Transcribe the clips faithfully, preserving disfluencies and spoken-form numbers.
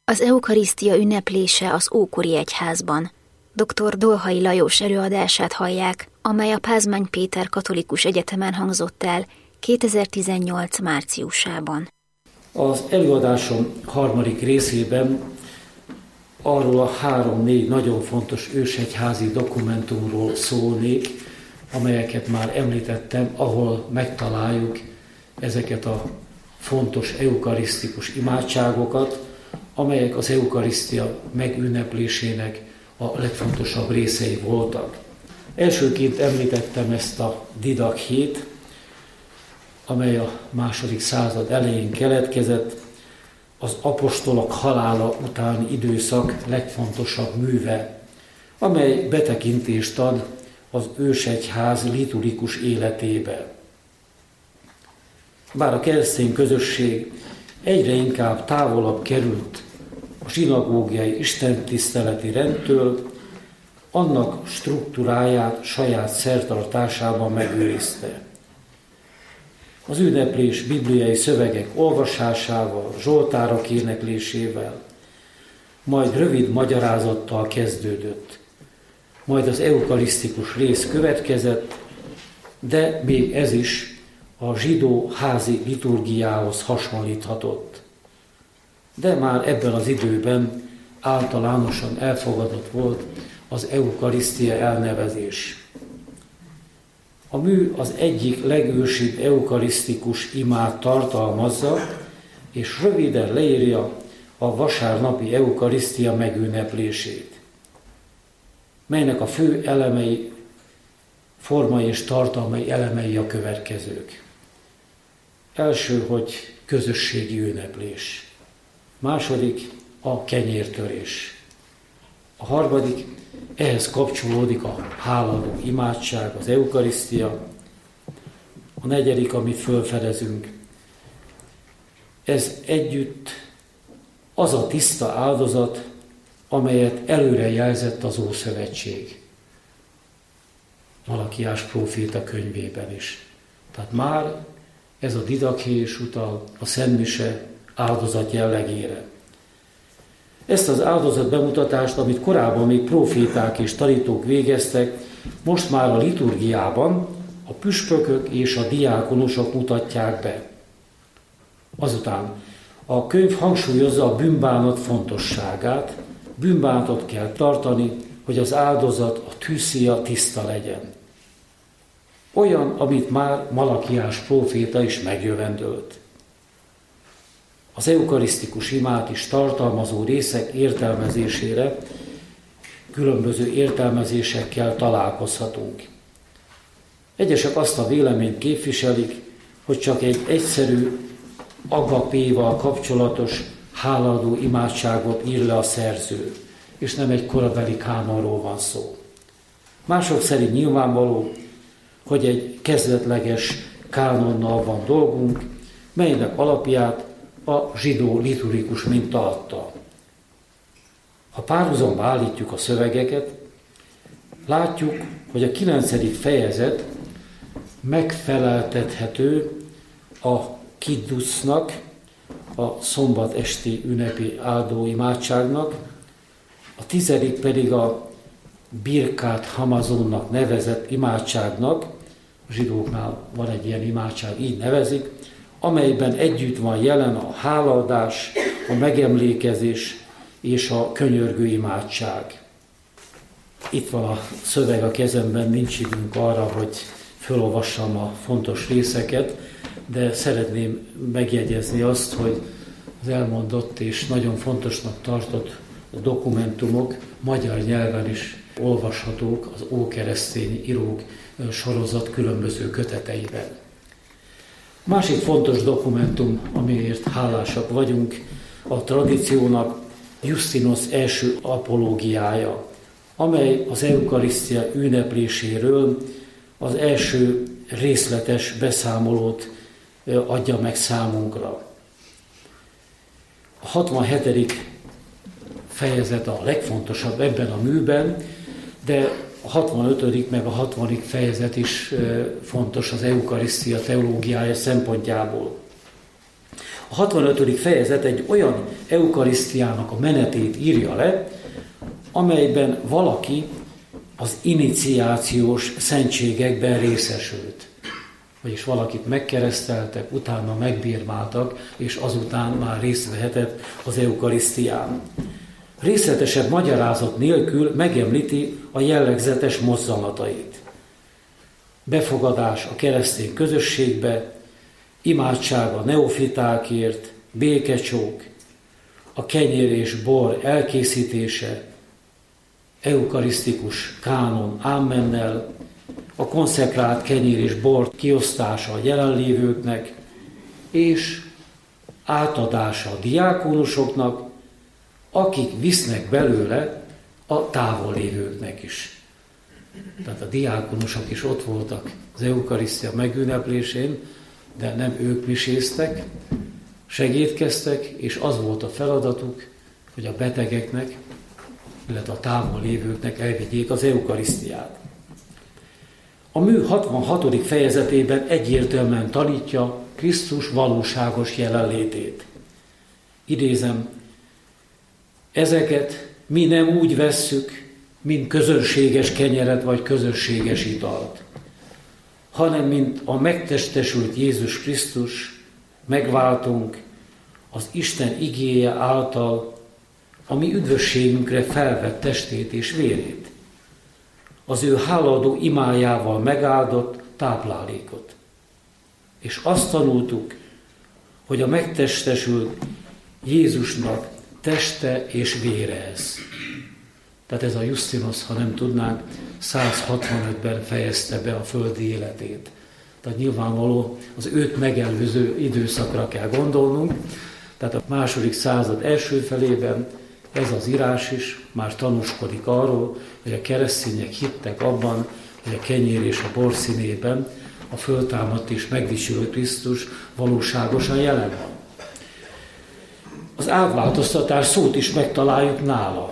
Az eukarisztia ünneplése az ókori egyházban. doktor Dolhai Lajos előadását hallják, amely a Pázmány Péter Katolikus Egyetemen hangzott el kétezer-tizennyolc márciusában. Az előadásom harmadik részében arról a három-négy nagyon fontos ősegyházi dokumentumról szólnék, amelyeket már említettem, ahol megtaláljuk ezeket a fontos eukarisztikus imádságokat, amelyek az eukarisztia megünneplésének a legfontosabb részei voltak. Elsőként említettem ezt a didakhét, amely a második század elején keletkezett, az apostolok halála utáni időszak legfontosabb műve, amely betekintést ad az ősegyház liturgikus életébe. Bár a keresztény közösség egyre inkább távolabb került a zsinagógiai istentiszteleti rendtől, annak struktúráját saját szertartásában megőrizte. Az ünneplés bibliai szövegek olvasásával, zsoltárok éneklésével, majd rövid magyarázattal kezdődött. Majd az eukarisztikus rész következett, de még ez is a zsidó házi liturgiához hasonlíthatott. De már ebben az időben általánosan elfogadott volt az eukarisztia elnevezés. A mű az egyik legősibb eukarisztikus imát tartalmazza, és röviden leírja a vasárnapi eukarisztia megünneplését, melynek a fő elemei, formai és tartalmai elemei a következők. Első, hogy közösségi ünneplés. Második, a kenyértörés. A harmadik, ehhez kapcsolódik a háladó imádság, az eukarisztia. A negyedik, amit felfedezünk, ez együtt az a tiszta áldozat, amelyet előre jelzett az Ószövetség. Malakiás próféta könyvében is. Tehát már ez a didakhés utal a szentmise áldozat jellegére. Ezt az áldozat bemutatást, amit korábban még próféták és tanítók végeztek, most már a liturgiában a püspökök és a diákonusok mutatják be. Azután a könyv hangsúlyozza a bűnbánat fontosságát, bűnbánatot kell tartani, hogy az áldozat, a tűzszíja tiszta legyen. Olyan, amit már Malakiás próféta is megjövendölt. Az eukarisztikus imát is tartalmazó részek értelmezésére különböző értelmezésekkel találkozhatunk. Egyesek azt a véleményt képviselik, hogy csak egy egyszerű agapéval kapcsolatos hálaadó imádságot ír le a szerző, és nem egy korabeli kánonról van szó. Mások szerint nyilvánvaló, hogy egy kezdetleges kánonnal van dolgunk, melynek alapját a zsidó liturgikus minta adta. Ha párhuzamba állítjuk a szövegeket, látjuk, hogy a kilencedik fejezet megfeleltethető a kiddusznak, a szombat esti ünnepi áldó imádságnak, a tizedik pedig a Birkát Hamazonnak nevezett imádságnak, a zsidóknál van egy ilyen imádság, így nevezik, amelyben együtt van jelen a hálaadás, a megemlékezés és a könyörgő imádság. Itt van a szöveg a kezemben, nincs időnk arra, hogy felolvassam a fontos részeket, de szeretném megjegyezni azt, hogy az elmondott és nagyon fontosnak tartott dokumentumok magyar nyelven is olvashatók az ókeresztény írók sorozat különböző köteteiben. Másik fontos dokumentum, amiért hálásak vagyunk, a tradíciónak Justinus első apológiája, amely az eukarisztia ünnepléséről az első részletes beszámolót adja meg számunkra. A hatvanhetedik fejezet a legfontosabb ebben a műben, de a hatvanötödik meg a hatvadik fejezet is fontos az eukarisztia teológiája szempontjából. A hatvanötödik fejezet egy olyan eukarisztiának a menetét írja le, amelyben valaki az iniciációs szentségekben részesült. Vagyis valakit megkereszteltek, utána megbírmáltak, és azután már részt vehetett az eukarisztián. Részletesebb magyarázat nélkül megemlíti a jellegzetes mozzanatait. Befogadás a keresztény közösségbe, imádság a neofitákért, békecsók, a kenyér és bor elkészítése, eukarisztikus kánon ámennel, a konszekrált kenyér és bor kiosztása a jelenlévőknek, és átadása a diákónusoknak, akik visznek belőle a távollévőknek is. Tehát a diákonusok is ott voltak az eukarisztia megünneplésén, de nem ők miséztek, segédkeztek, és az volt a feladatuk, hogy a betegeknek, illetve a távol lévőknek elvigyék az eukarisztiát. A mű hatvanhatodik fejezetében egyértelműen tanítja Krisztus valóságos jelenlétét. Idézem, ezeket mi nem úgy vesszük, mint közönséges kenyeret vagy közösséges italt, hanem mint a megtestesült Jézus Krisztus, megváltunk az Isten igéje által, a mi üdvösségünkre felvett testét és vérét, az ő hálaadó imájával megáldott táplálékot. És azt tanultuk, hogy a megtestesült Jézusnak teste és vére ez. Tehát ez a Justinus, ha nem tudnánk, száz hatvanötben fejezte be a földi életét. Tehát nyilvánvaló az őt megelőző időszakra kell gondolnunk. Tehát a második század első felében ez az írás is már tanúskodik arról, hogy a keresztények hittek abban, hogy a kenyér és a bor színében a föltámadt és megdicsőült Krisztus valóságosan jelen van. Az átváltoztatás szót is megtaláljuk nála.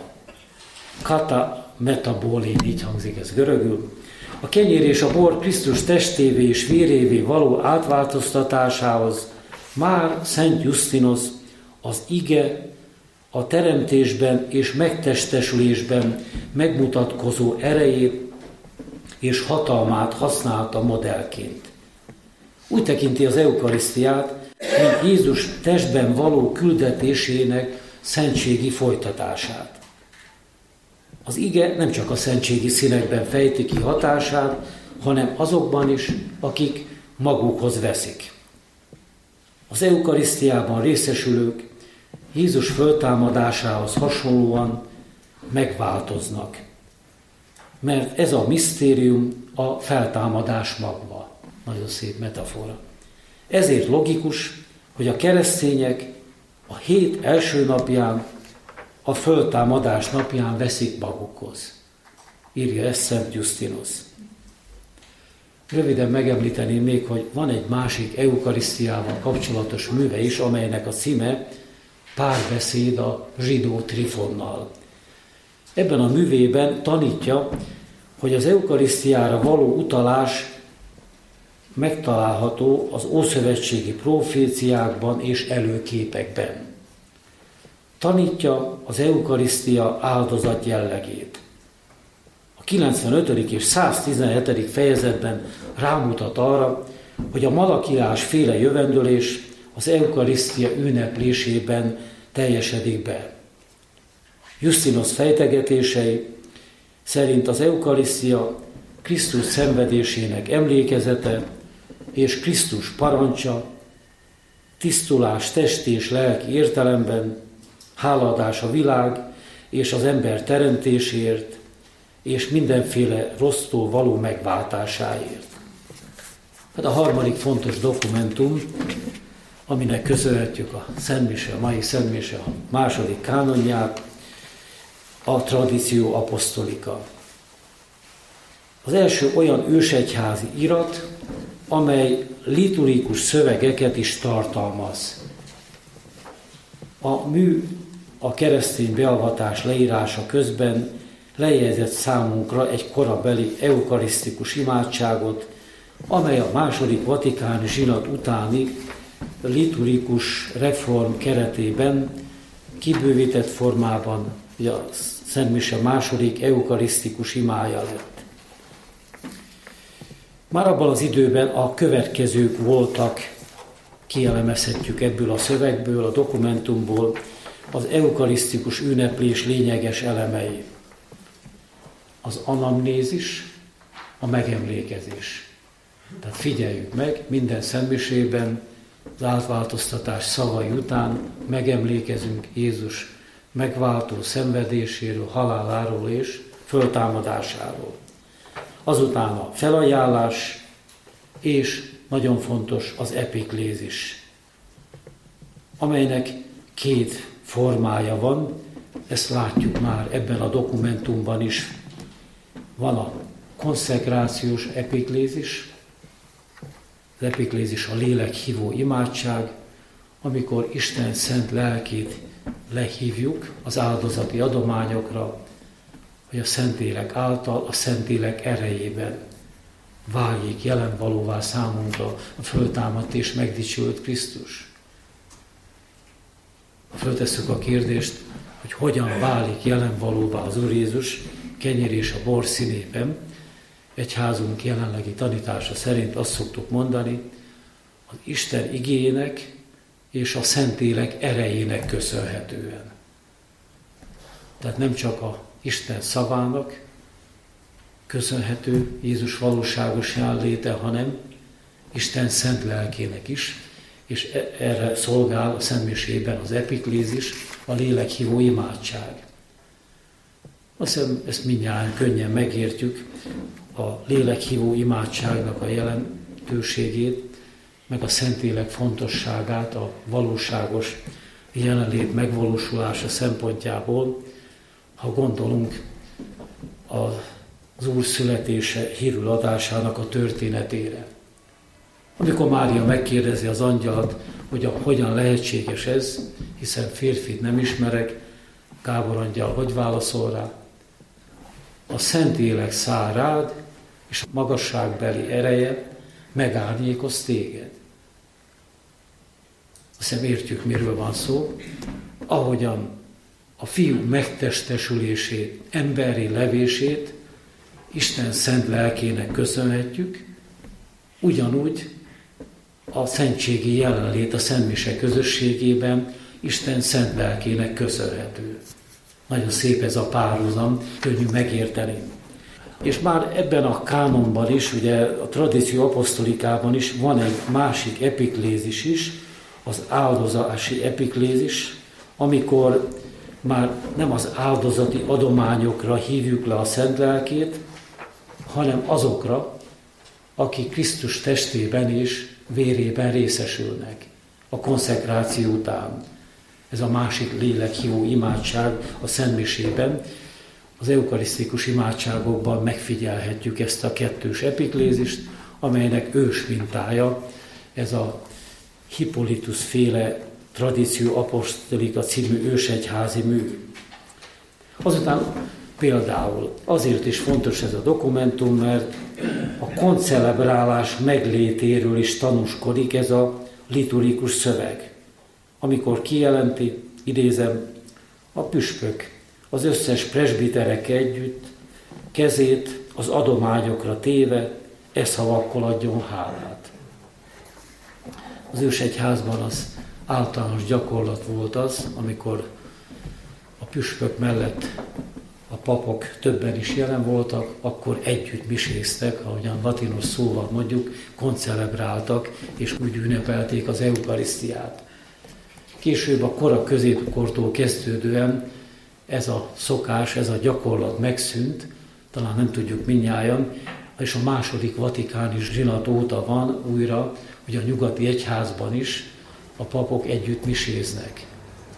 Kata metabolén, így hangzik ez görögül. A kenyér és a bor Krisztus testévé és vérévé való átváltoztatásához már Szent Justinus az ige a teremtésben és megtestesülésben megmutatkozó erejét és hatalmát használta modellként. Úgy tekinti az eukarisztiát, mint Jézus testben való küldetésének szentségi folytatását. Az ige nem csak a szentségi színekben fejti ki hatását, hanem azokban is, akik magukhoz veszik. Az eukarisztiában részesülők Jézus föltámadásához hasonlóan megváltoznak, mert ez a misztérium a feltámadás magva. Nagyon szép metafora. Ezért logikus, hogy a keresztények a hét első napján, a föltámadás napján veszik magukhoz. Írja ezt Szent Justinus. Röviden megemlíteném még, hogy van egy másik eukarisztiával kapcsolatos műve is, amelynek a címe Párbeszéd a zsidó Trifonnal. Ebben a művében tanítja, hogy az eukarisztiára való utalás megtalálható az ószövetségi proféciákban és előképekben. Tanítja az eukarisztia áldozat jellegét. A kilencvenötödik és száztizenhetedik fejezetben rámutat arra, hogy a Malakiás féle jövendőlés az eukarisztia ünneplésében teljesedik be. Justinus fejtegetései szerint az eukarisztia Krisztus szenvedésének emlékezete és Krisztus parancsa, tisztulás testi és lelki értelemben, hálaadás a világ és az ember teremtéséért, és mindenféle rossztól való megváltásáért. Hát a harmadik fontos dokumentum, aminek köszönhetjük a Szentmise, a mai Szentmise a második kánonját, a Traditio Apostolica. Az első olyan ősegyházi irat, amely liturgikus szövegeket is tartalmaz. A mű a keresztény beavatás leírása közben lejegyzett számunkra egy korabeli eukarisztikus imádságot, amely a második vatikáni zsinat utáni liturgikus reform keretében kibővített formában ugye a Szentmise második eukarisztikus imája lett. Már abban az időben a következők voltak, kielemezhetjük ebből a szövegből, a dokumentumból, az eukarisztikus ünneplés lényeges elemei. Az anamnézis, a megemlékezés. Tehát figyeljük meg, minden szentmisében az átváltoztatás szavai után megemlékezünk Jézus megváltó szenvedéséről, haláláról és föltámadásáról. Azután a felajánlás, és nagyon fontos az epiklézis, amelynek két formája van, ezt látjuk már ebben a dokumentumban is. Van a konszekrációs epiklézis, az epiklézis a lélekhívó imádság, amikor Isten szent lelkét lehívjuk az áldozati adományokra, hogy a Szentlélek által, a Szentlélek erejében váljék jelen valóvá számunkra a föltámadt és megdicsült Krisztus. Föltesszük a kérdést, hogy hogyan válik jelen valóvá az Úr Jézus kenyér és a bor színében. Egyházunk jelenlegi tanítása szerint azt szoktuk mondani, az Isten igének és a Szentlélek erejének köszönhetően. Tehát nem csak a Isten szavának köszönhető Jézus valóságos jelenléte, hanem Isten szent lelkének is, és erre szolgál a szentmisében az epiklézis, a lélekhívó imádság. Azt hiszem, ezt mindjárt könnyen megértjük, a lélekhívó imádságnak a jelentőségét, meg a Szentlélek fontosságát a valóságos jelenlét megvalósulása szempontjából, ha gondolunk az Úr születése hírül adásának a történetére. Amikor Mária megkérdezi az angyalt, hogy a, hogyan lehetséges ez, hiszen férfit nem ismerek, Gábor angyal hogy válaszol rá? A Szentlélek száll rád, és a magasságbeli ereje megárnyékoz téged. Azt hiszem értjük, miről van szó. Ahogyan a fiú megtestesülését, emberi levését Isten szent lelkének köszönhetjük, ugyanúgy a szentségi jelenlét a szentmise közösségében Isten szent lelkének köszönhető. Nagyon szép ez a párhuzam, könnyű megérteni. És már ebben a kánonban is, ugye a tradíció apasztolikában is van egy másik epiklézis is, az áldozási epiklézis, amikor már nem az áldozati adományokra hívjuk le a szent lelkét, hanem azokra, akik Krisztus testében és vérében részesülnek a konszekráció után. Ez a másik lélekhívó imádság a szentmisében. Az eukarisztikus imádságokban megfigyelhetjük ezt a kettős epiklézist, amelynek ős mintája ez a Hippolytus féle tradíció apostolika című ősegyházi mű. Azután például azért is fontos ez a dokumentum, mert a koncelebrálás meglétéről is tanúskodik ez a liturgikus szöveg. Amikor kijelenti, idézem, a püspök az összes presbiterek együtt kezét az adományokra téve e szavakkal adjon hálát. Az ősegyházban az általános gyakorlat volt az, amikor a püspök mellett a papok többen is jelen voltak, akkor együtt miséztek, ahogyan latinos szóval mondjuk, koncelebráltak, és úgy ünnepelték az eukarisztiát. Később a kora középkortól kezdődően ez a szokás, ez a gyakorlat megszűnt, talán nem tudjuk mindnyájan, és a második vatikáni zsinat óta van újra, hogy a nyugati egyházban is a papok együtt miséznek.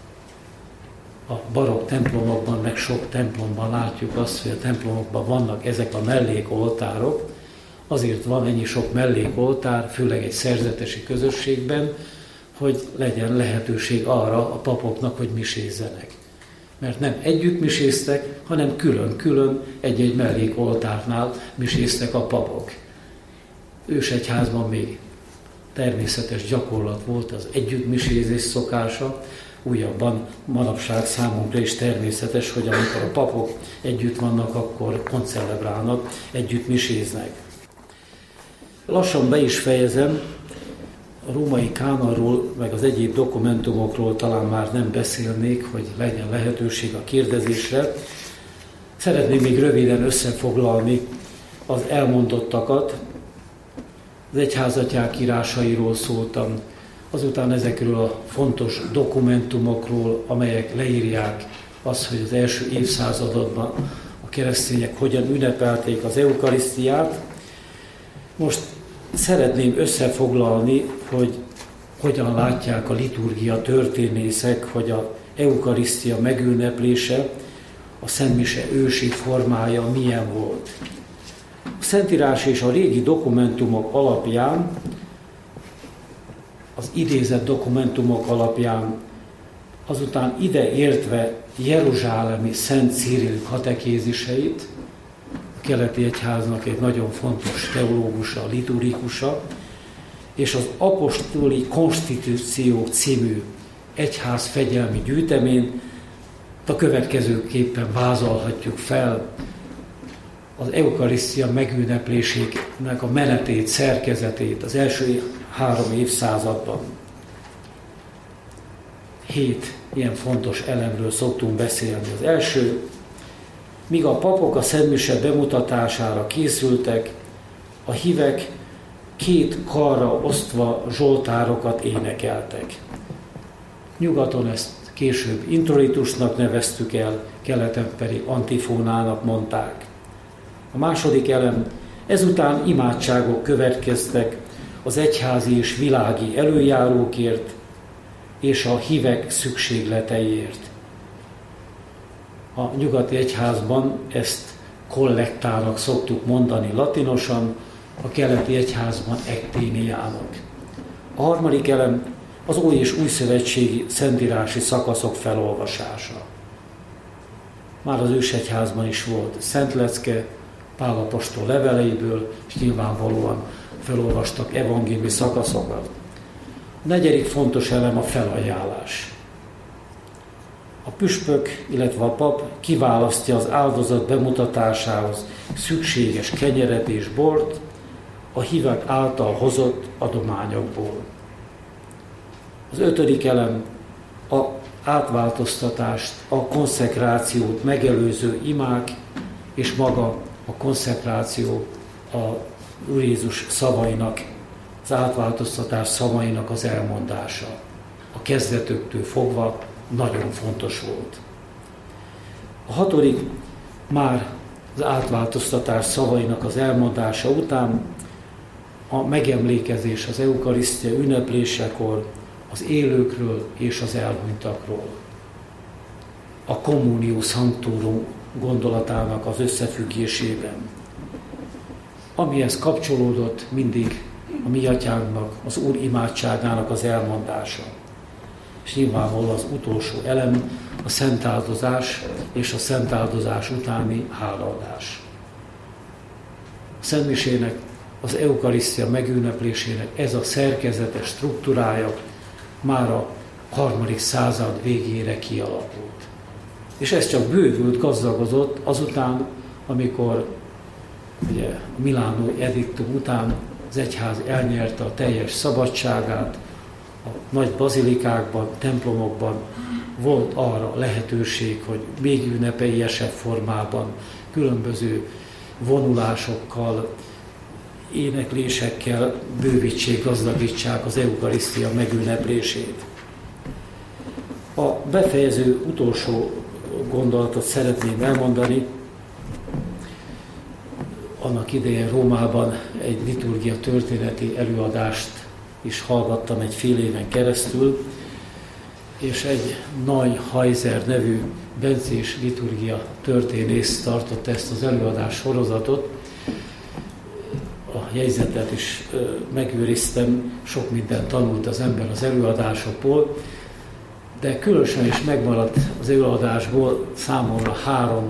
A barokk templomokban, meg sok templomban látjuk azt, hogy a templomokban vannak ezek a mellékoltárok. Azért van ennyi sok mellékoltár, főleg egy szerzetesi közösségben, hogy legyen lehetőség arra a papoknak, hogy misézzenek. Mert nem együtt miséztek, hanem külön-külön egy-egy mellékoltárnál miséztek a papok. Ősegyházban még természetes gyakorlat volt az együttmisézés szokása. Újabban manapság számunkra is természetes, hogy amikor a papok együtt vannak, akkor koncelebrálnak, együtt miséznek. Lassan be is fejezem, a római kánonról, meg az egyéb dokumentumokról talán már nem beszélnék, hogy legyen lehetőség a kérdezésre. Szeretném még röviden összefoglalni az elmondottakat. Az egyházatyák írásairól szóltam, azután ezekről a fontos dokumentumokról, amelyek leírják azt, hogy az első évszázadokban a keresztények hogyan ünnepelték az eukarisztiát. Most szeretném összefoglalni, hogy hogyan látják a liturgia történészek, hogy az eukarisztia megünneplése, a szentmise ősi formája milyen volt. A Szentírás és a régi dokumentumok alapján, az idézett dokumentumok alapján, azután ide értve jeruzsálemi Szent Cirill katekéziseit, a keleti egyháznak egy nagyon fontos teológusa, liturgikusa, és az Apostoli Konstitúció című egyházfegyelmi gyűjtemény, a következőképpen vázolhatjuk fel az eukarisztia megünneplésének a menetét, szerkezetét az első három évszázadban. Hét ilyen fontos elemről szoktunk beszélni. Az első, míg a papok a szentmise bemutatására készültek, a hívek két karra osztva zsoltárokat énekeltek. Nyugaton ezt később introlitusnak neveztük el, keleten pedig antifónának mondták. A második elem, ezután imádságok következtek az egyházi és világi előjárókért és a hívek szükségleteiért. A nyugati egyházban ezt kollektának szoktuk mondani latinosan, a keleti egyházban ekténiának. A harmadik elem az új és új szövetségi szentírási szakaszok felolvasása. Már az ősegyházban is volt szentlecke, Pál apostol leveleiből, és nyilvánvalóan felolvastak evangéliumi szakaszokat. A negyedik fontos elem a felajánlás. A püspök, illetve a pap kiválasztja az áldozat bemutatásához szükséges kenyeret és bort a hívek által hozott adományokból. Az ötödik elem a átváltoztatást, a konszekrációt megelőző imák, és maga a konszekráció a Úr Jézus szavainak, az átváltoztatás szavainak az elmondása. A kezdetektől fogva nagyon fontos volt. A hatodik már az átváltoztatás szavainak az elmondása után a megemlékezés az eukarisztia ünneplésekor az élőkről és az elhunytakról. A communio sanctorum gondolatának az összefüggésében. Amihez kapcsolódott mindig a mi atyánknak, az Úr imádságának az elmondása. És nyilvánvalóan az utolsó elem a szentáldozás és a szentáldozás utáni hálaadás. A szentmisének, az eukarisztia megünneplésének ez a szerkezetes struktúrája már a harmadik század végére kialakult. És ez csak bővült, gazdagodott azután, amikor ugye, a milánói ediktum után az egyház elnyerte a teljes szabadságát, a nagy bazilikákban, templomokban volt arra lehetőség, hogy még ünnepélyesebb formában, különböző vonulásokkal, éneklésekkel bővítsék, gazdagítsák az eukarisztia megünneplését. A befejező utolsó gondolatot szeretném elmondani. Annak idején Rómában egy liturgia történeti előadást is hallgattam egy fél éven keresztül, és egy Nagy Hajzer nevű bencés liturgia történész tartotta ezt az előadás sorozatot. A jegyzetet is megőriztem, sok mindent tanult az ember az előadásokból, de különösen is megmaradt az előadásból számomra három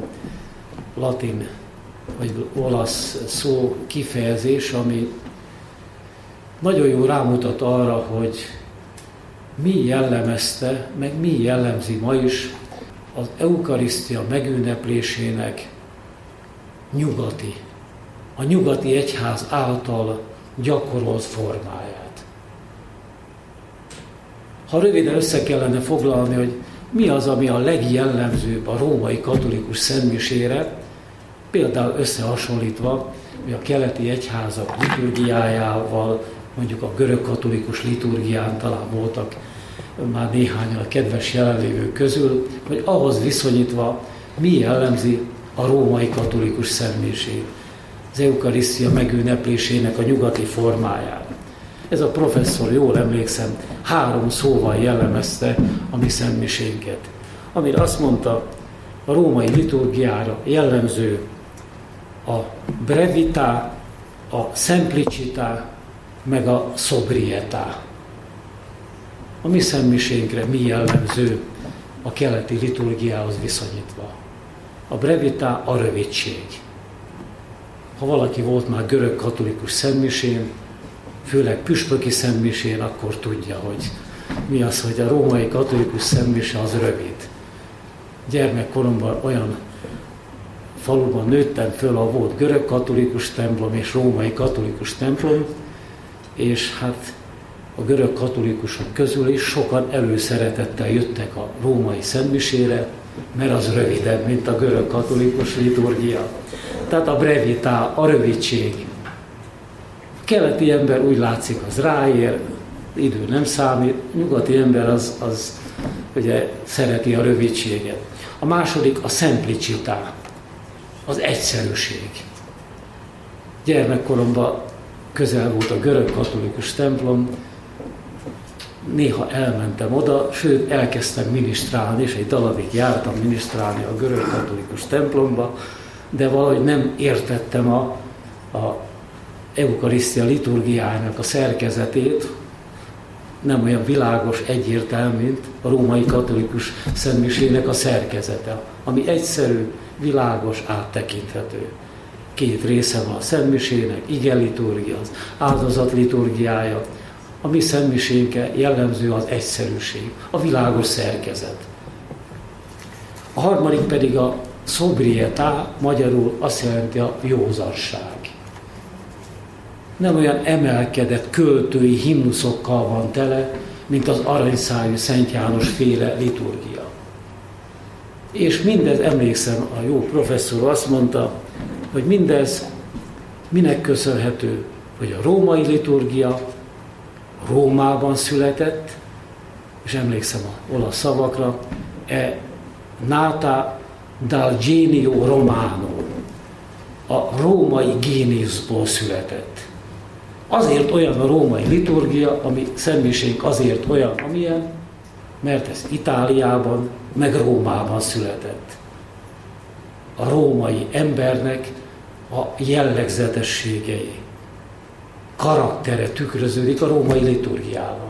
latin vagy olasz szó kifejezés, ami nagyon jól rámutat arra, hogy mi jellemezte, meg mi jellemzi ma is az eukarisztia megünneplésének nyugati, a nyugati egyház által gyakorolt formáját. Ha röviden össze kellene foglalni, hogy mi az, ami a legjellemzőbb a római katolikus szentmisére, például összehasonlítva, hogy a keleti egyházak liturgiájával, mondjuk a görög katolikus liturgián talán voltak már néhányan a kedves jelenlévők közül, hogy ahhoz viszonyítva mi jellemzi a római katolikus szentmisét, az eukarisztia megünneplésének a nyugati formáját. Ez a professzor, jól emlékszem, három szóval jellemezte a mi szentmisénket, amire azt mondta, a római liturgiára jellemző a brevitá, a simplicitá, meg a sobrietá. A mi szentmisénkre mi jellemző a keleti liturgiához viszonyítva? A brevitá, a rövidség. Ha valaki volt már görög katolikus szentmisén, főleg püspöki szentmisén, akkor tudja, hogy mi az, hogy a római katolikus szentmise az rövid. Gyermekkoromban olyan faluban nőttem föl, ahol volt görög katolikus templom és római katolikus templom, és hát a görög katolikusok közül is sokan előszeretettel jöttek a római szentmisére, mert az rövidebb, mint a görög katolikus liturgia. Tehát a brevitá, a rövidség. A keleti ember úgy látszik, az ráér, idő nem számít, nyugati ember az, az ugye szereti a rövidséget. A második a simplicitá, az egyszerűség. Gyermekkoromban közel volt a görög katolikus templom, néha elmentem oda, sőt elkezdtem minisztrálni, és egy darabig jártam minisztrálni a görög katolikus templomba, de valahogy nem értettem a, a eukarisztia liturgiájának a szerkezetét, nem olyan világos, egyértelmű, mint a római katolikus szentmisének a szerkezete, ami egyszerű, világos, áttekinthető. Két része van a szentmisének, ige liturgia, az áldozat liturgiája. A mi szentmisénke jellemző az egyszerűség, a világos szerkezet. A harmadik pedig a sobrietá, magyarul azt jelenti a józanság. Nem olyan emelkedett költői himnuszokkal van tele, mint az aranyszájú Szent János féle liturgia. És mindez, emlékszem, a jó professzor azt mondta, hogy mindez minek köszönhető, hogy a római liturgia Rómában született, és emlékszem az olasz szavakra, e nata dal genio romano, a római géniuszból született. Azért olyan a római liturgia, ami szentmisénk azért olyan, amilyen, mert ez Itáliában, meg Rómában született. A római embernek a jellegzetességei, karaktere tükröződik a római liturgiában.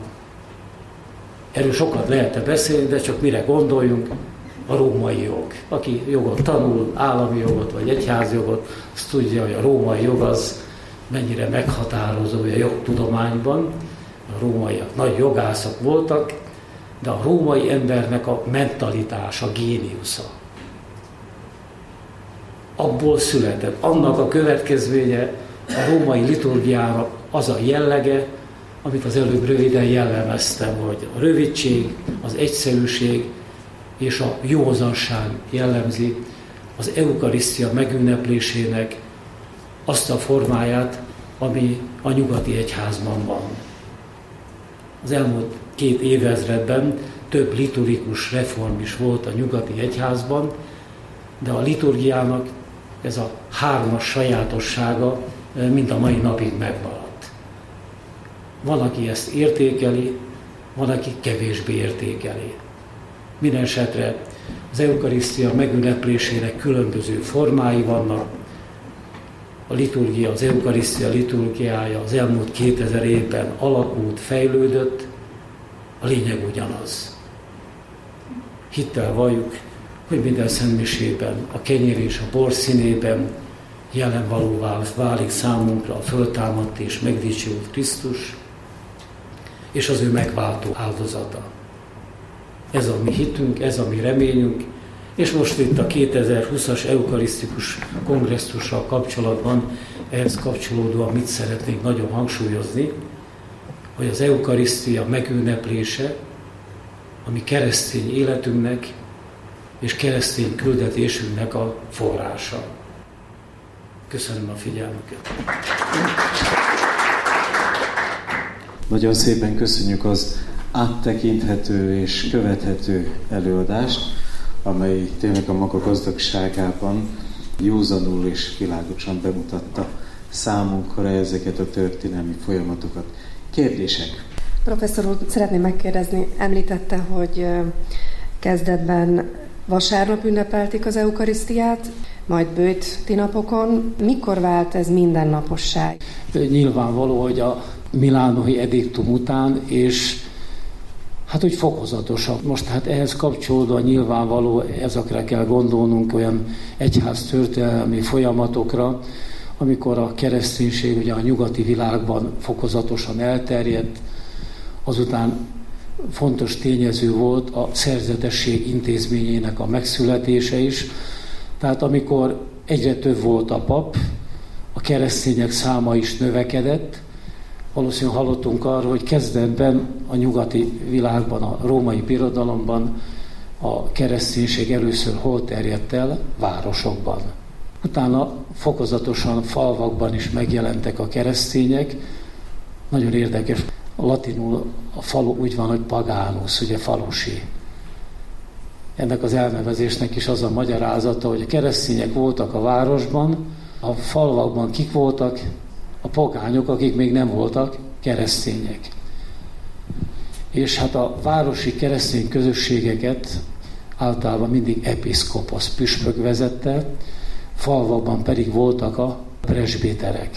Erről sokat lehetne beszélni, de csak mire gondoljunk, a római jog. Aki jogot tanul, állami jogot vagy egyházjogot, az tudja, hogy a római jog az mennyire meghatározó a jogtudományban. A rómaiak nagy jogászok voltak, de a római embernek a mentalitása, a géniusza. Abból született. Annak a következménye a római liturgiának az a jellege, amit az előbb röviden jellemeztem, hogy a rövidség, az egyszerűség és a józanság jellemzi az eukarisztia megünneplésének azt a formáját, ami a nyugati egyházban van. Az elmúlt két évezredben több liturgikus reform is volt a nyugati egyházban, de a liturgiának ez a hármas sajátossága mind a mai napig megmaradt. Van, aki ezt értékeli, van, aki kevésbé értékeli. Mindenesetre az eukarisztia megünneplésének különböző formái vannak. A liturgia, az eukarisztia liturgiája az elmúlt kétezer évben alakult, fejlődött, a lényeg ugyanaz. Hittel valljuk, hogy minden szentmisében, a kenyér és a bor színében jelen valóvá válik számunkra a föltámadt és megdicsült Krisztus, és az ő megváltó áldozata. Ez a mi hitünk, ez a mi reményünk, és most itt a kétezer-húszas eukarisztikus kongresszussal kapcsolatban ehhez kapcsolódóan mit szeretnénk nagyon hangsúlyozni, hogy az eukarisztia megünneplése a mi keresztény életünknek és keresztény küldetésünknek a forrása. Köszönöm a figyelmüket! Nagyon szépen köszönjük az áttekinthető és követhető előadást, amely tényleg a maga gazdagságában józanul és világosan bemutatta számunkra ezeket a történelmi folyamatokat. Kérdések? Professzor úr, szeretném megkérdezni, említette, hogy kezdetben vasárnap ünnepelték az eukarisztiát, majd bőti napokon. Mikor vált ez mindennapossá? Nyilvánvaló, hogy a milánói ediktum után, és hát úgy fokozatosabb. Most hát ehhez kapcsolódóan nyilvánvaló, ezekre kell gondolnunk, olyan egyház történelmi folyamatokra, amikor a kereszténység ugye a nyugati világban fokozatosan elterjedt, azután fontos tényező volt a szerzetesség intézményének a megszületése is. Tehát amikor egyre több volt a pap, a keresztények száma is növekedett. Valószínűleg hallottunk arról, hogy kezdetben a nyugati világban, a római birodalomban a kereszténység először hol terjedt el? Városokban. Utána fokozatosan falvakban is megjelentek a keresztények. Nagyon érdekes, a latinul a falu úgy van, hogy pagánus, ugye falusi. Ennek az elnevezésnek is az a magyarázata, hogy a keresztények voltak a városban, a falvakban kik voltak? A pogányok, akik még nem voltak keresztények. És hát a városi keresztény közösségeket általában mindig episzkoposz, püspök vezette, falvakban pedig voltak a presbiterek.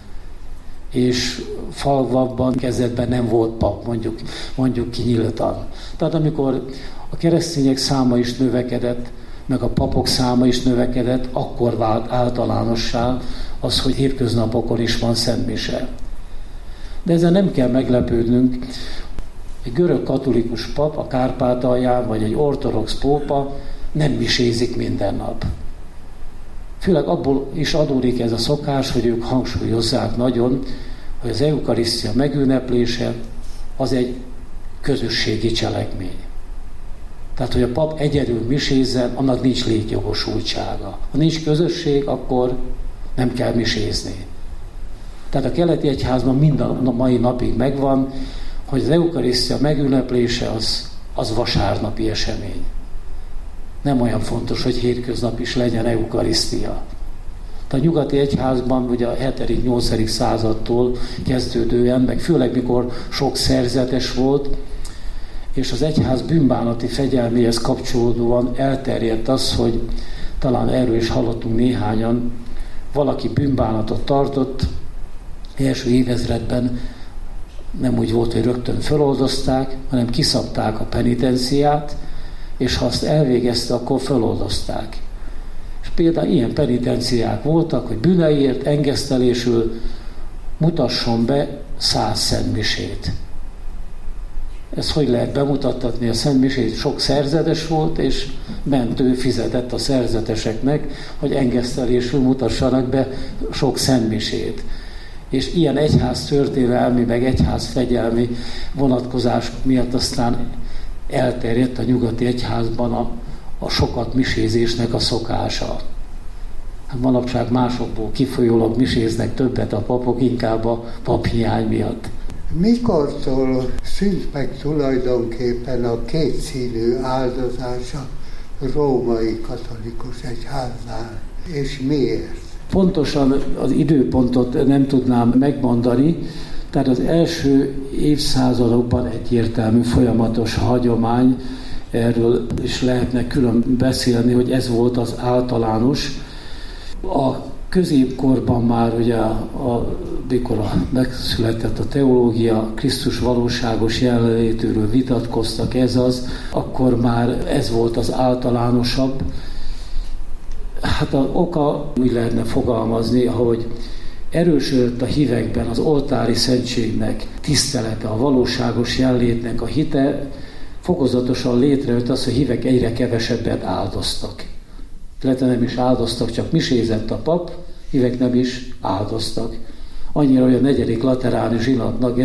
És falvakban kezdetben nem volt pap, mondjuk, mondjuk ki nyíltan. Tehát amikor a keresztények száma is növekedett, meg a papok száma is növekedett, akkor vált általánossá az, hogy hétköznapokon is van szentmise. De ezzel nem kell meglepődnünk. Egy görög katolikus pap a Kárpátalján, vagy egy ortodox pópa nem misézik minden nap. Főleg abból is adódik ez a szokás, hogy ők hangsúlyozzák nagyon, hogy az eukarisztia megünneplése az egy közösségi cselekmény. Tehát, hogy a pap egyedül misézzen, annak nincs létjogosultsága. Ha nincs közösség, akkor nem kell misézni. Tehát a keleti egyházban mind a mai napig megvan, hogy az eukarisztia megünneplése az, az vasárnapi esemény. Nem olyan fontos, hogy hétköznap is legyen eukarisztia. A nyugati egyházban ugye a hetedik-nyolcadik századtól kezdődően, meg főleg mikor sok szerzetes volt, és az egyház bűnbánati fegyelméhez kapcsolódóan elterjedt az, hogy talán erről is hallottunk néhányan, valaki bűnbánatot tartott, első évezredben nem úgy volt, hogy rögtön feloldozták, hanem kiszabták a penitenciát, és ha azt elvégezte, akkor feloldozták. És például ilyen penitenciák voltak, hogy bűneiért engesztelésül mutasson be száz szentmisét. Ezt hogy lehet bemutattatni? A szentmisét sok szerzetes volt, és mentő fizetett a szerzeteseknek, hogy engesztelésül mutassanak be sok szentmisét. És ilyen egyház történelmi, meg egyház fegyelmi vonatkozás miatt aztán elterjedt a nyugati egyházban a, a sokat misézésnek a szokása. Hát manapság másokból kifolyólag miséznek többet a papok, inkább a paphiány miatt. Mikortól szűnt meg tulajdonképpen a kétszínű áldozása római katolikus egyháznál, és miért? Pontosan az időpontot nem tudnám megmondani, tehát az első évszázadokban egyértelmű folyamatos hagyomány, erről is lehetne külön beszélni, hogy ez volt az általános. A középkorban már ugye, a, mikor a, megszületett a teológia, Krisztus valóságos jelenlétéről vitatkoztak, ez az, akkor már ez volt az általánosabb. Hát az oka úgy lehetne fogalmazni, hogy erősödött a hívekben az oltári szentségnek tisztelete, a valóságos jelenlétnek a hite, fokozatosan létrejött az, hogy hívek egyre kevesebbet áldoztak. Illetve nem is áldoztak, csak misézett a pap, hívek nem is áldoztak. Annyira, hogy a negyedik lateráni zsinatnak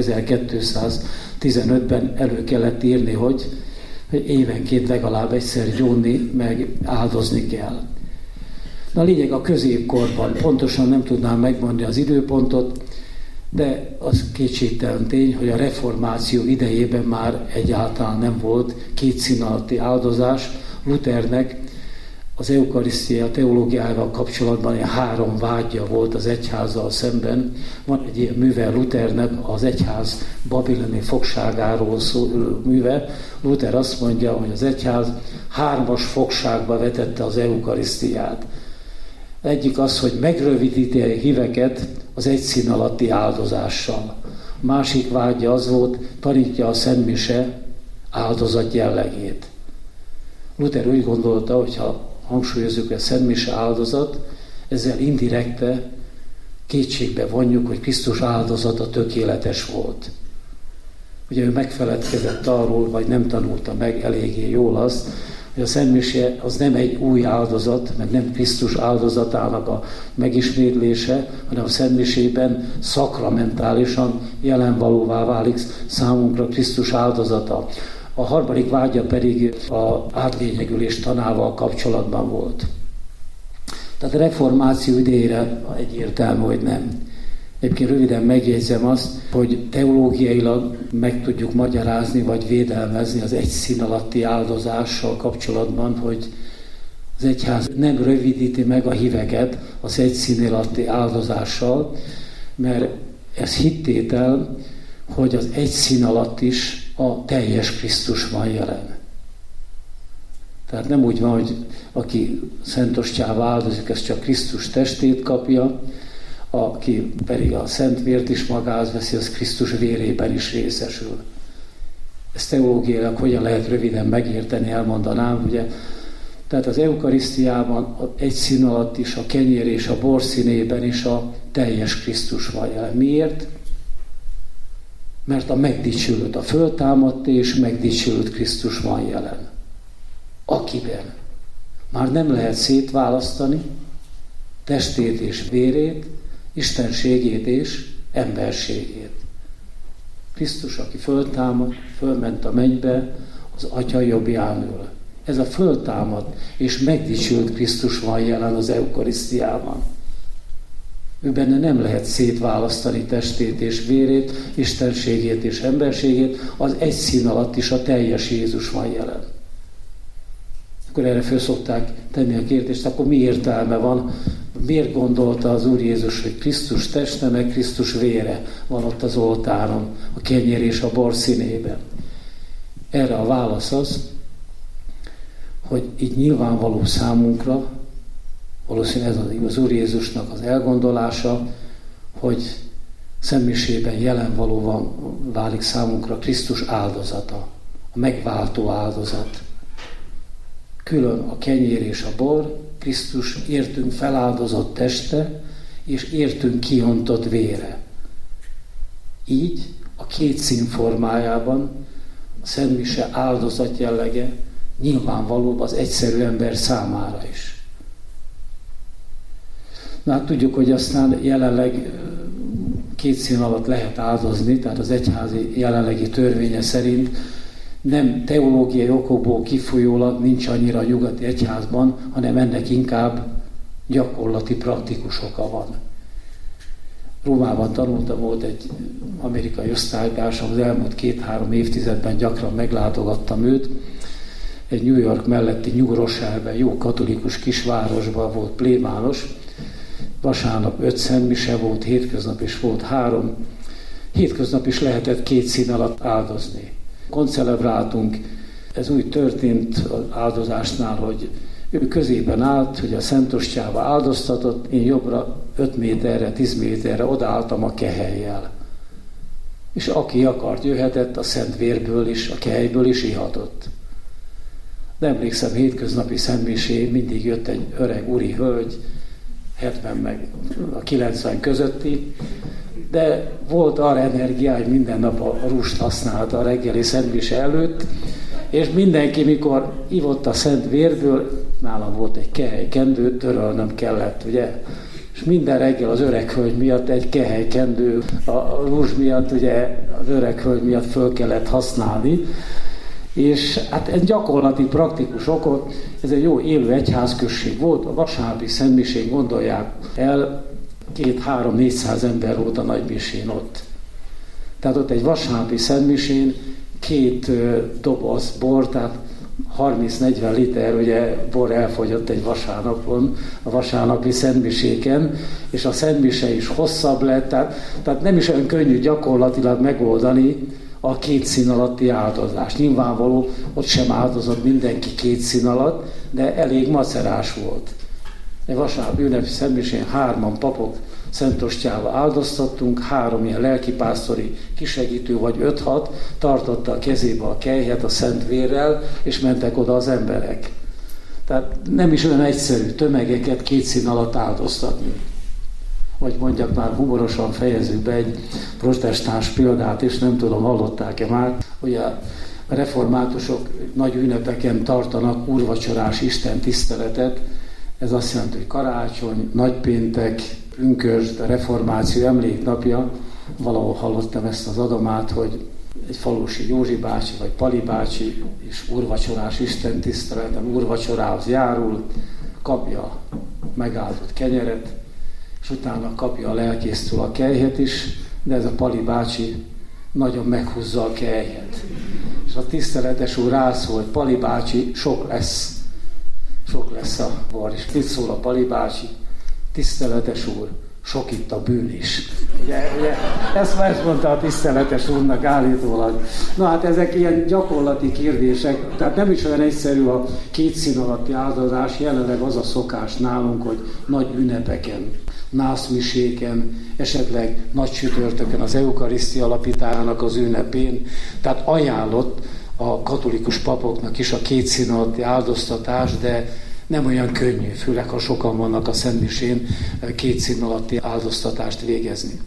ezerkétszáztizenötben elő kellett írni, hogy évenként legalább egyszer gyónni, meg áldozni kell. Na a lényeg a középkorban, pontosan nem tudnám megmondani az időpontot, de az kétségtelen tény, hogy a reformáció idejében már egyáltalán nem volt kétszín alatti áldozás. Luthernek az eukarisztia teológiával kapcsolatban ilyen három vágya volt az egyházzal szemben. Van egy ilyen műve Luthernek, az egyház babiloni fogságáról szóló műve. Luther azt mondja, hogy az egyház hármas fogságba vetette az eukarisztiát. Egyik az, hogy megrövidíti a híveket az egyszín alatti áldozással. A másik vágya az volt, tanítja a szentmise áldozat jellegét. Luther úgy gondolta, hogy ha hangsúlyozzuk, hogy a szentmise áldozat, ezzel indirekte kétségbe vonjuk, hogy Krisztus áldozata tökéletes volt. Ugye ő megfeledkezett arról, vagy nem tanulta meg eléggé jól azt, hogy a szentmise az nem egy új áldozat, meg nem Krisztus áldozatának a megismétlése, hanem a szentmisében szakramentálisan jelenvalóvá válik számunkra Krisztus áldozata. A harmadik vágya pedig az átlényegülés tanával kapcsolatban volt. Tehát a reformáció idejére egyértelmű, hogy nem. Egyébként röviden megjegyzem azt, hogy teológiailag meg tudjuk magyarázni, vagy védelmezni az egyszín alatti áldozással kapcsolatban, hogy az egyház nem rövidíti meg a híveket az egyszín alatti áldozással, mert ez hittétel, hogy az egyszín alatt is a teljes Krisztus van jelen. Tehát nem úgy van, hogy aki szent ostjával áldozik, ez csak Krisztus testét kapja, aki pedig a szent vért is magához veszi, az Krisztus vérében is részesül. Ezt teológiailag hogyan lehet röviden megérteni, elmondanám, ugye. Tehát az eukarisztiában egy szín alatt is, a kenyér és a bor színében is a teljes Krisztus van jelen. Miért? Mert a megdicsőült, a föltámadt és megdicsőült Krisztus van jelen. Akiben már nem lehet szétválasztani testét és vérét, istenségét és emberségét. Krisztus, aki föltámad, fölment a mennybe, az Atya jobbján ül. Ez a föltámad és megdicsült Krisztus van jelen az eukarisztiában. Ő benne nem lehet szétválasztani testét és vérét, istenségét és emberségét, az egy szín alatt is a teljes Jézus van jelen. Akkor erre föl szokták tenni a kérdést, akkor mi értelme van, miért gondolta az Úr Jézus, hogy Krisztus teste, meg Krisztus vére van ott az oltáron, a kenyér és a bor színében. Erre a válasz az, hogy így nyilvánvaló számunkra, valószínűleg ez az Úr Jézusnak az elgondolása, hogy szentmisében jelenvalóan válik számunkra Krisztus áldozata, a megváltó áldozat. Külön a kenyér és a bor, Krisztus értünk feláldozott teste, és értünk kiontott vére. Így a két szín formájában a szentmise áldozat jellege nyilvánvalóbb az egyszerű ember számára is. Na hát tudjuk, hogy aztán jelenleg két szín alatt lehet áldozni, tehát az egyházi jelenlegi törvénye szerint nem teológiai okokból kifolyólag nincs annyira a nyugati egyházban, hanem ennek inkább gyakorlati, praktikus oka van. Rómában tanultam, volt egy amerikai osztálytársam, az elmúlt két-három évtizedben gyakran meglátogattam őt. Egy New York melletti New Rochelle-ben, jó katolikus kisvárosban volt plébános. Vasárnap öt szentmise volt, hétköznap is volt három. Hétköznap is lehetett két szín alatt áldozni. Koncelebráltunk, ez úgy történt az áldozásnál, hogy ő közében állt, hogy a Szent Ostjával áldoztatott, én jobbra öt méterre, tíz méterre odaálltam a kehelyjel. És aki akart, jöhetett, a szent vérből is, a kehelyből is ihatott. De emlékszem, hétköznapi szentmisé mindig jött egy öreg úri hölgy, hetven meg a kilencven közötti, de volt arra energia, hogy minden nap a rúst használta a reggeli szentmise előtt, és mindenki, mikor ivott a szent vérből, nálam volt egy kehely kendő, törölnöm kellett, ugye? És minden reggel az öreg hölgy miatt egy kehely kendő, a rúzs miatt, ugye az öreg hölgy miatt föl kellett használni, és hát egy gyakorlati, praktikus okot, ez egy jó élő egyházközség volt, a vasárnapi szentmisén gondolják el, két-három-négyszáz ember volt a nagymisén ott. Tehát ott egy vasárnapi szentmisén két doboz bor, tehát harminc-negyven liter ugye, bor elfogyott egy vasárnapon, a vasárnapi szentmiséken, és a szentmise is hosszabb lett, tehát, tehát nem is olyan könnyű gyakorlatilag megoldani a két szín alatti áldozást. Nyilvánvaló, ott sem áldozott mindenki két szín alatt, de elég macerás volt. Egy vasárnapi ünnepi szentmisén hárman papok szentostjával áldoztattunk, három ilyen lelkipásztori kisegítő, vagy öt-hat tartotta a kezébe a kelyhet a szent vérrel, és mentek oda az emberek. Tehát nem is olyan egyszerű tömegeket két szín alatt áldoztatni. Vagy mondjak már humorosan, fejezzük be egy protestáns példát, és nem tudom, hallották-e már, hogy a reformátusok nagy ünnepeken tartanak úrvacsorás Isten tiszteletet. Ez azt jelenti, hogy karácsony, nagypéntek, pünkösd, a reformáció emléknapja. Valahol hallottam ezt az adomát, hogy egy falusi Józsi bácsi vagy Pali bácsi és úrvacsorás Isten tiszteleten úrvacsorához járul, kapja a megáldott kenyeret, és utána kapja a lelkésztől a kelyhet is, de ez a Pali bácsi nagyon meghúzza a kelyhet. És a tiszteletes úr rászól, hogy Pali bácsi, sok lesz, sok lesz a bor. És mit szól a Pali bácsi? Tiszteletes úr, sok itt a bűn is. Ugye, ugye, ezt már ezt mondta a tiszteletes úrnak állítólag. Na hát ezek ilyen gyakorlati kérdések, tehát nem is olyan egyszerű a két szín alatti áldozás, jelenleg az a szokás nálunk, hogy nagy ünnepeken, nászmiséken, esetleg nagy csütörtökön az eukarisztia alapításának az ünnepén, tehát ajánlott a katolikus papoknak is a két szín alatti áldoztatás, de nem olyan könnyű, főleg ha sokan vannak a szentmisén, két szín alatti áldoztatást végezni.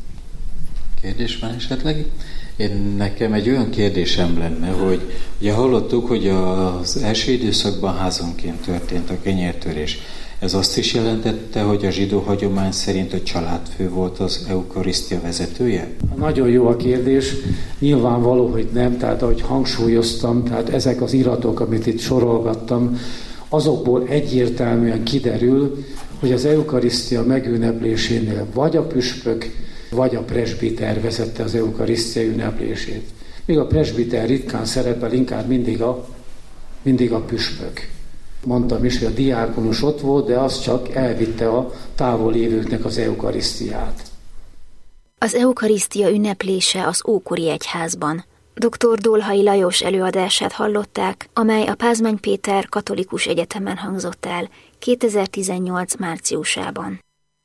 Kérdés van esetleg? Én nekem egy olyan kérdésem lenne, hogy ugye hallottuk, hogy az első időszakban házonként történt a kenyértörés. Ez azt is jelentette, hogy a zsidó hagyomány szerint a családfő volt az eukarisztia vezetője? Nagyon jó a kérdés. Nyilvánvaló, hogy nem, tehát ahogy hangsúlyoztam, tehát ezek az iratok, amit itt sorolgattam, azokból egyértelműen kiderül, hogy az eukarisztia megünneplésénél vagy a püspök, vagy a presbiter vezette az eukarisztia ünneplését. Míg a presbiter ritkán szerepel, inkább mindig a, mindig a püspök. Mondtam is, hogy a diákonus ott volt, de az csak elvitte a távol lévőknek az eukarisztiát. Az eukarisztia ünneplése az ókori egyházban. doktor Dolhai Lajos előadását hallották, amely a Pázmány Péter Katolikus Egyetemen hangzott el kétezer-tizennyolc márciusában.